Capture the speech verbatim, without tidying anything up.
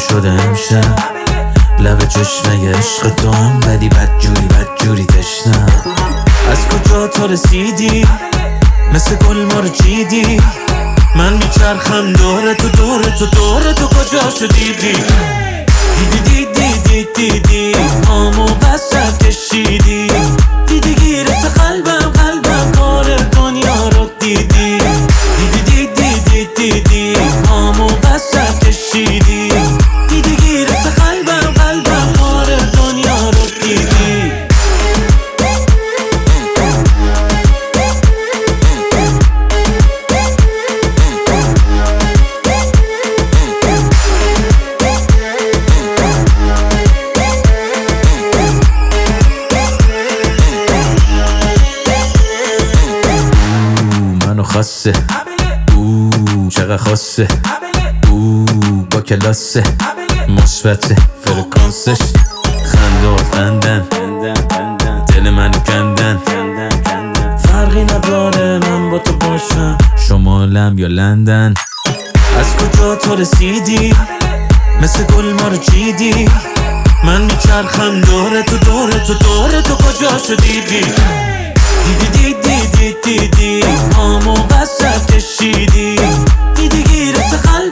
شده امشب لب چشمه عشق تو هم ولی بدجوری بدجوری تشنم. از کجا تو رسیدی مثل گل ما رو چیدی، من میچرخم دور تو دور تو دور تو کجا شدیدی؟ دیدی دیدی دیدی دیدی آمو وسط کشیدی، دیدی گیرت قلبم قلبم کار دنیا رو دیدی. دیدی دیدی دیدی دیدی آمو وسط کشیدی، دیدی گیرت قلبم قلبم کار دنیا رو دیدی. خاصه او چقدر خاصه او با کلاسه مثبت فرکانسش خنده و خندن دل منو کندن. فرقی نداره من با تو باشم شمالم یا لندن. از کجا تو رسیدی مثل گل ما رو چیدی، من میچرخم دور تو دور تو دور تو کجا شدیدی؟ دیدی دیدی دیدی دیدی آمو وسط کشیدی، دیدی گیرت قلبم